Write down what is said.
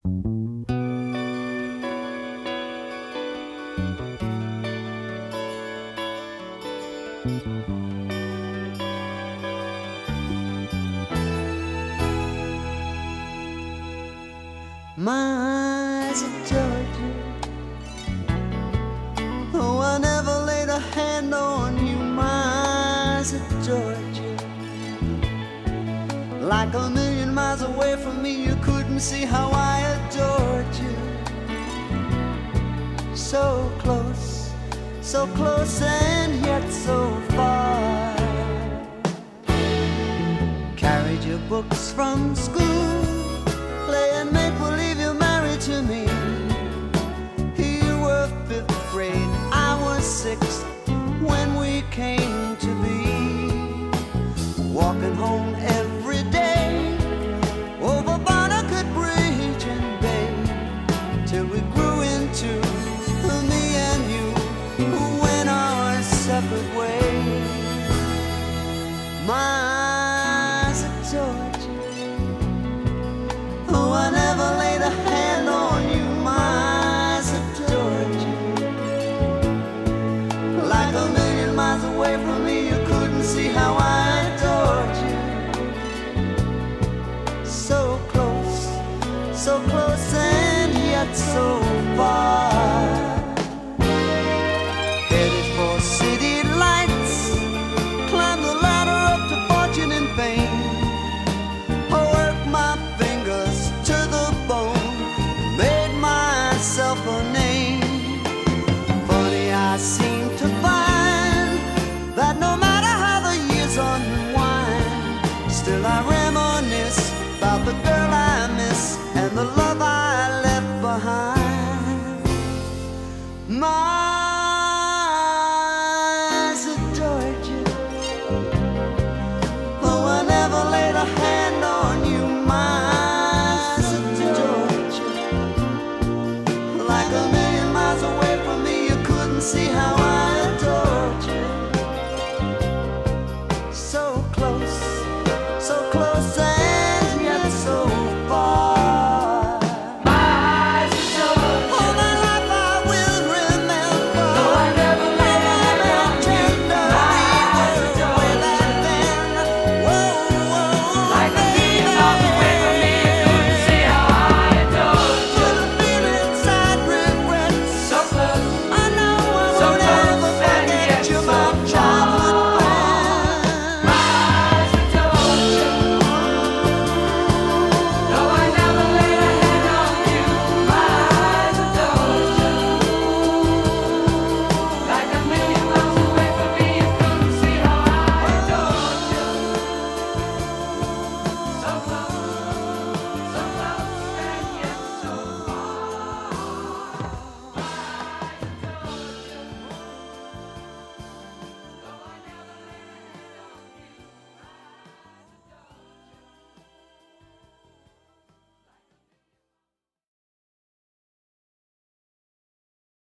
My eyes of Georgia, though I never laid a hand on you. My eyes of Georgia, like a million miles away from me, you couldn't see how I adored you. So close and yet so far. Carried your books from school, playing make-believe you're married to me. You were fifth grade, I was sixth when we came to be. Walking home every day over Barnegat Bridge and Bay, till we grew into me and you, who went our separate ways. My eyes are Georgia, oh, I never laid a hand on you. My eyes are Georgia, like a million miles away from me, you couldn't see how I adored you. So close and yet so far.